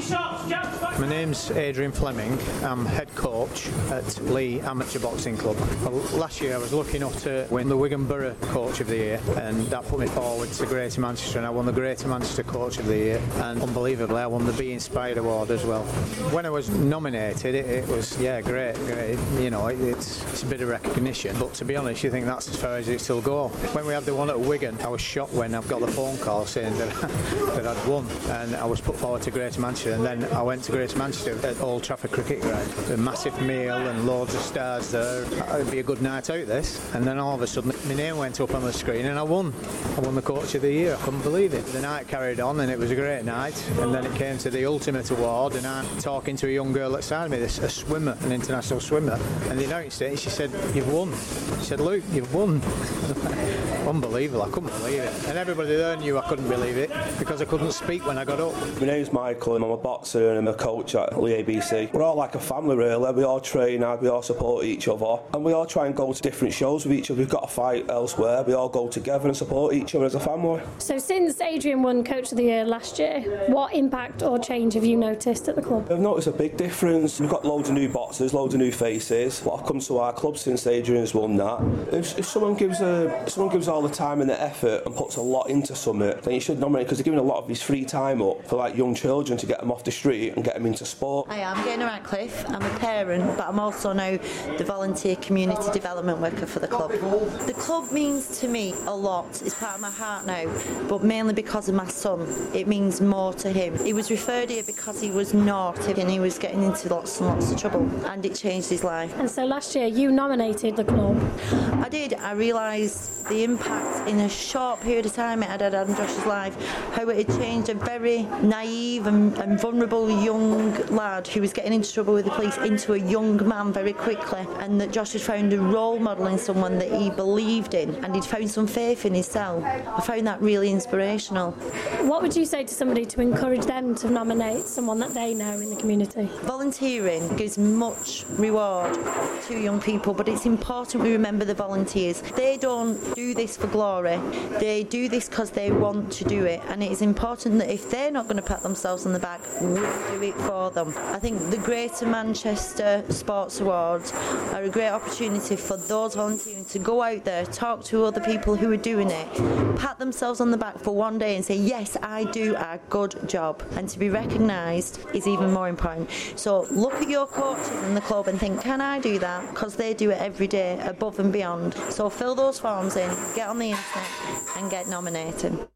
My name's Adrian Fleming. I'm head coach at Lee Amateur Boxing Club. Well, last year I was lucky enough to win the Wigan Borough Coach of the Year, and that put me forward to Greater Manchester, and I won the Greater Manchester Coach of the Year, and unbelievably I won the Be Inspired Award as well. When I was nominated, it was great. You know, it's a bit of recognition, but to be honest, you think that's as far as it still go. When we had the one at Wigan, I was shocked when I got the phone call saying that I'd won, and I was put forward to Greater Manchester, and then I went to Greater Manchester at Old Trafford Cricket Ground. A massive meal and loads of stars there. It'd be a good night out, this. And then all of a sudden, my name went up on the screen and I won. I won the Coach of the Year. I couldn't believe it. The night carried on and it was a great night. And then it came to the ultimate award, and I'm talking to a young girl outside me, a swimmer, an international swimmer. And they announced it and she said, "You've won." She said, "Luke, you've won." Unbelievable. I couldn't believe it. And everybody there knew I couldn't believe it because I couldn't speak when I got up. My name's Michael and I'm a boxer and I'm a coach at Lee ABC. We're all like a family really. We all train hard, we all support each other, and we all try and go to different shows with each other. We've got a fight elsewhere, we all go together and support each other as a family. So since Adrian won Coach of the Year last year, what impact or change have you noticed at the club? I've noticed a big difference. We've got loads of new boxers, loads of new faces. What have come to our club since Adrian's won that. If someone gives all the time and the effort and puts a lot into something, then you should nominate, because they're giving a lot of his free time up for like young children to get them off the street and get them into sport. Hi, I'm Gaynor Ratcliffe. I'm a parent, but I'm also now the volunteer community development worker for the club. The club means to me a lot. It's part of my heart now, but mainly because of my son. It means more to him. He was referred here because he was naughty and he was getting into lots and lots of trouble, and it changed his life. And so last year you nominated the club. I did. I realised the impact in a short period of time it had on Josh's life, how it had changed a very naive and vulnerable young lad who was getting into trouble with the police into a young man very quickly, and that Josh had found a role model in someone that he believed in, and he'd found some faith in himself. I found that really inspirational. What would you say to somebody to encourage them to nominate someone that they know in the community? Volunteering gives much reward to young people, but it's important we remember the volunteers. They don't do this for glory. They do this because they want to do it, and it is important that if they're not going to pat themselves on the back, we do it for them. I think the Greater Manchester Sports Awards are a great opportunity for those volunteering to go out there, talk to other people who are doing it, pat themselves on the back for one day and say, yes, I do a good job. And to be recognised is even more important. So look at your coaches in the club and think, can I do that? Because they do it every day, above and beyond. So fill those forms in, get on the internet and get nominated.